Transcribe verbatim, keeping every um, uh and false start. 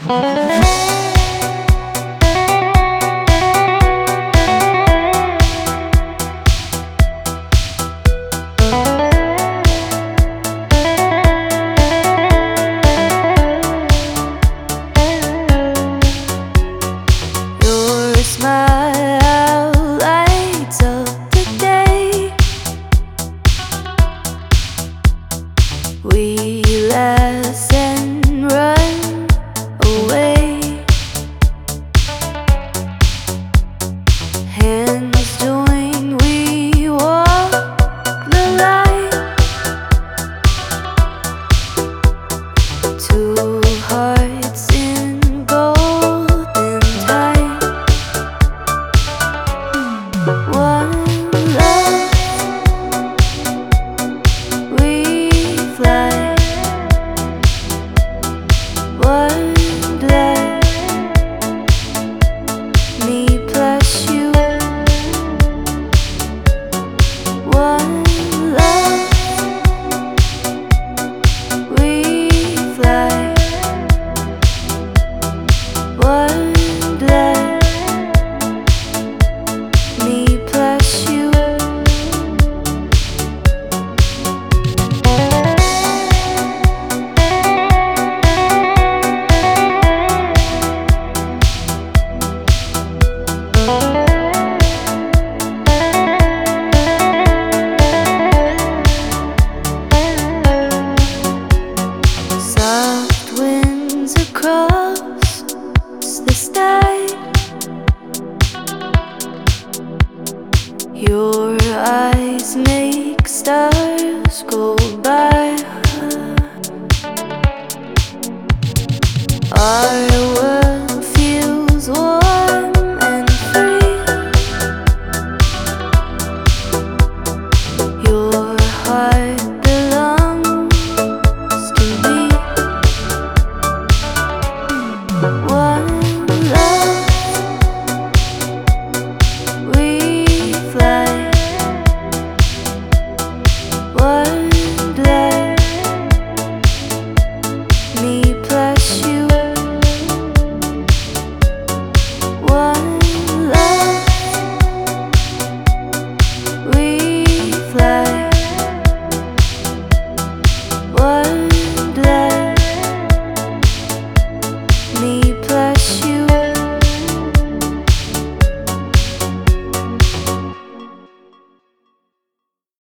Your smile lights up the day. We laugh and run away, hands join, we walk the line. Two hearts in golden time. One love, we fly. One blood, me plus you. One love, we fly. One blood, me plus you. Soft winds across the sky. Your eyes make stars go by. Our